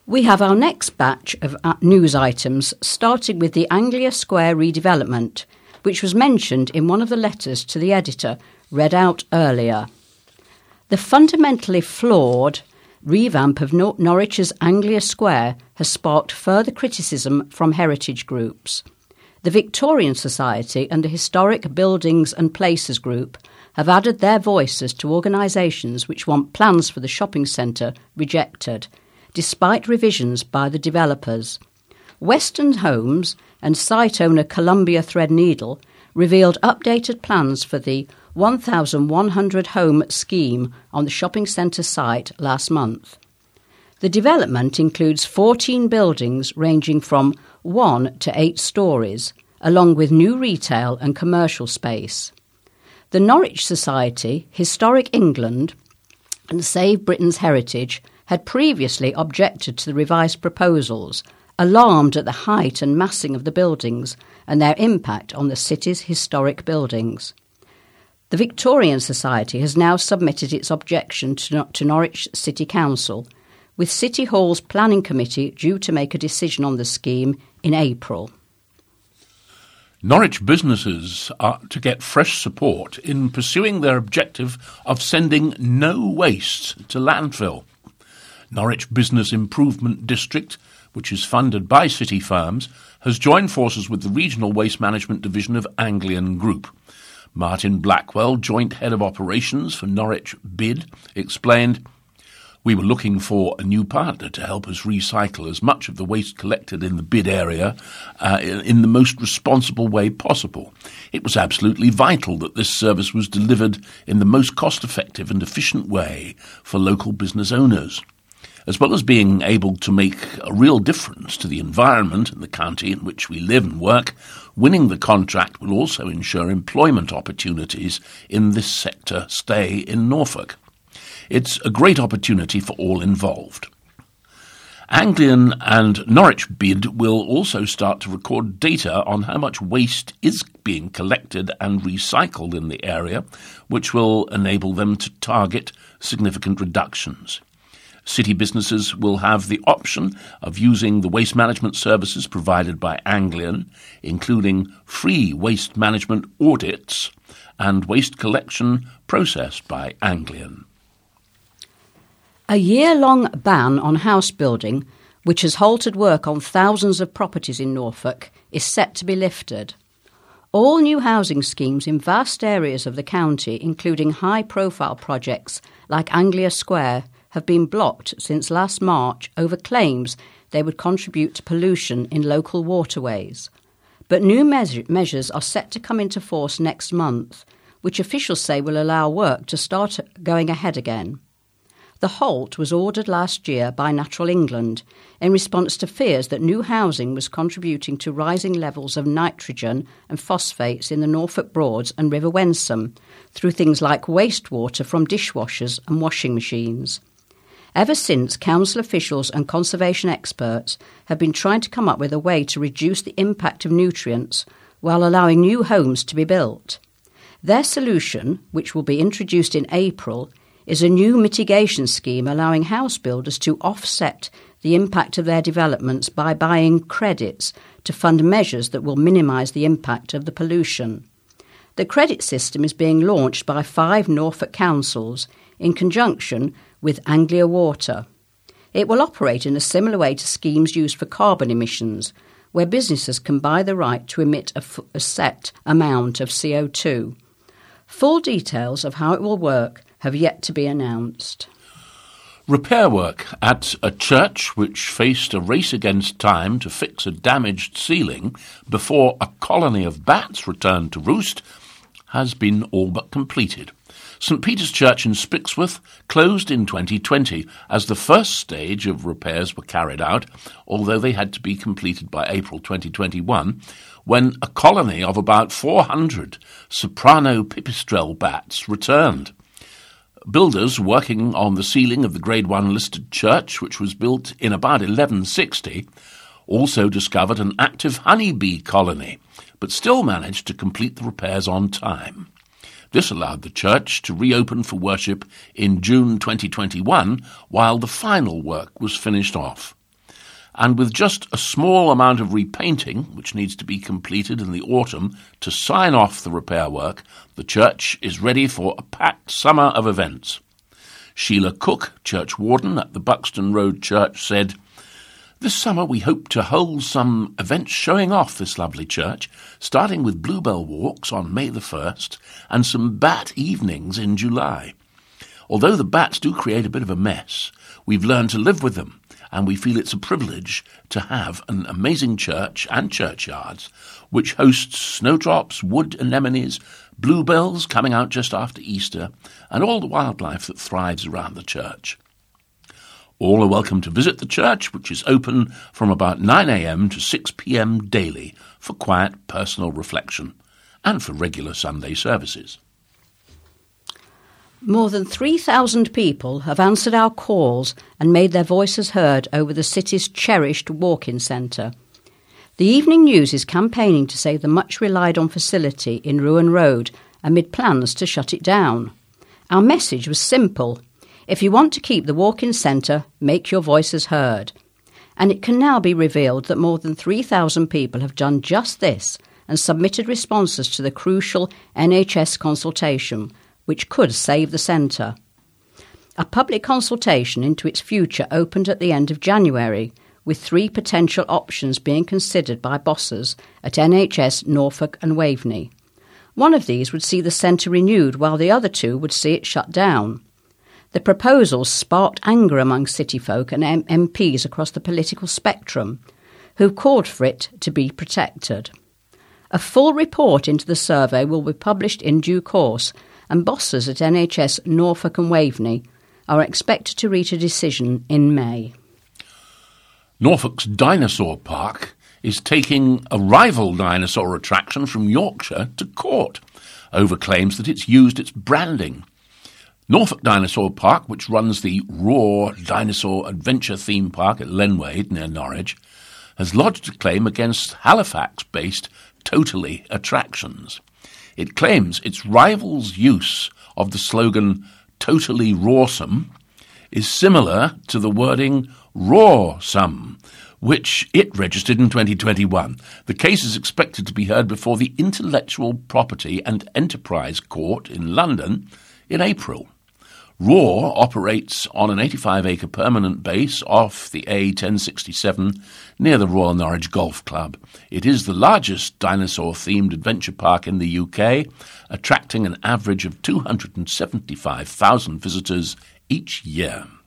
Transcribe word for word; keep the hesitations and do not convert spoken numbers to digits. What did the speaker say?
We have our next batch of news items, starting with the Anglia Square redevelopment, which was mentioned in one of the letters to the editor read out earlier. The fundamentally flawed revamp of Nor- Norwich's Anglia Square has sparked further criticism from heritage groups. The Victorian Society and the Historic Buildings and Places Group have added their voices to organisations which want plans for the shopping centre rejected, despite revisions by the developers. Western Homes and site owner Columbia Threadneedle revealed updated plans for the one thousand one hundred home scheme on the shopping centre site last month. The development includes fourteen buildings ranging from one to eight stories, along with new retail and commercial space. The Norwich Society, Historic England and Save Britain's Heritage had previously objected to the revised proposals, alarmed at the height and massing of the buildings and their impact on the city's historic buildings. The Victorian Society has now submitted its objection to, to Norwich City Council, with City Hall's Planning Committee due to make a decision on the scheme in April. Norwich businesses are to get fresh support in pursuing their objective of sending no waste to landfill. Norwich Business Improvement District, which is funded by city firms, has joined forces with the Regional Waste Management Division of Anglian Group. Martin Blackwell, Joint Head of Operations for Norwich B I D, explained, "We were looking for a new partner to help us recycle as much of the waste collected in the B I D area uh, in, in the most responsible way possible. It was absolutely vital that this service was delivered in the most cost-effective and efficient way for local business owners. As well as being able to make a real difference to the environment and the county in which we live and work, winning the contract will also ensure employment opportunities in this sector stay in Norfolk. It's a great opportunity for all involved." Anglian and Norwich B I D will also start to record data on how much waste is being collected and recycled in the area, which will enable them to target significant reductions. City businesses will have the option of using the waste management services provided by Anglian, including free waste management audits and waste collection processed by Anglian. A year-long ban on house building, which has halted work on thousands of properties in Norfolk, is set to be lifted. All new housing schemes in vast areas of the county, including high-profile projects like Anglia Square, have been blocked since last March over claims they would contribute to pollution in local waterways. But new measure- measures are set to come into force next month, which officials say will allow work to start going ahead again. The halt was ordered last year by Natural England in response to fears that new housing was contributing to rising levels of nitrogen and phosphates in the Norfolk Broads and River Wensum through things like wastewater from dishwashers and washing machines. Ever since, council officials and conservation experts have been trying to come up with a way to reduce the impact of nutrients while allowing new homes to be built. Their solution, which will be introduced in April, is a new mitigation scheme allowing house builders to offset the impact of their developments by buying credits to fund measures that will minimise the impact of the pollution. The credit system is being launched by five Norfolk councils in conjunction with Anglia Water. It will operate in a similar way to schemes used for carbon emissions, where businesses can buy the right to emit a, f- a set amount of C O two. Full details of how it will work have yet to be announced. Repair work at a church which faced a race against time to fix a damaged ceiling before a colony of bats returned to roost has been all but completed. St Peter's Church in Spixworth closed in twenty twenty as the first stage of repairs were carried out, although they had to be completed by April twenty twenty-one, when a colony of about four hundred soprano pipistrelle bats returned. Builders working on the ceiling of the Grade one listed church, which was built in about eleven sixty, also discovered an active honeybee colony, but still managed to complete the repairs on time. This allowed the church to reopen for worship in June twenty twenty-one, while the final work was finished off. and with just a small amount of repainting, which needs to be completed in the autumn to sign off the repair work, the church is ready for a packed summer of events. Sheila Cook, church warden at the Buxton Road Church, said, "This summer we hope to hold some events showing off this lovely church, starting with bluebell walks on May the first and some bat evenings in July. Although the bats do create a bit of a mess, we've learned to live with them, and we feel it's a privilege to have an amazing church and churchyards which hosts snowdrops, wood anemones, bluebells coming out just after Easter, and all the wildlife that thrives around the church. All are welcome to visit the church, which is open from about nine a.m. to six p.m. daily for quiet personal reflection and for regular Sunday services." More than three thousand people have answered our calls and made their voices heard over the city's cherished walk-in centre. The Evening News is campaigning to save the much-relied-on facility in Ruan Road amid plans to shut it down. Our message was simple: if you want to keep the walk-in centre, make your voices heard. And it can now be revealed that more than three thousand people have done just this and submitted responses to the crucial N H S consultation, which could save the centre. A public consultation into its future opened at the end of January, with three potential options being considered by bosses at N H S Norfolk and Waveney. One of these would see the centre renewed, while the other two would see it shut down. The proposals sparked anger among city folk and M Ps across the political spectrum, who called for it to be protected. A full report into the survey will be published in due course, and bosses at N H S Norfolk and Waveney are expected to reach a decision in May. Norfolk's Dinosaur Park is taking a rival dinosaur attraction from Yorkshire to court over claims that it's used its branding. Norfolk Dinosaur Park, which runs the Roar Dinosaur Adventure theme park at Lenwade near Norwich, has lodged a claim against Halifax-based Totally Attractions. It claims its rival's use of the slogan "Totally Rawsome" is similar to the wording "Rawsome," which it registered in twenty twenty-one. The case is expected to be heard before the Intellectual Property and Enterprise Court in London in April. Roar operates on an eighty-five acre permanent base off the A ten sixty-seven near the Royal Norwich Golf Club. It is the largest dinosaur-themed adventure park in the U K, attracting an average of two hundred seventy-five thousand visitors each year.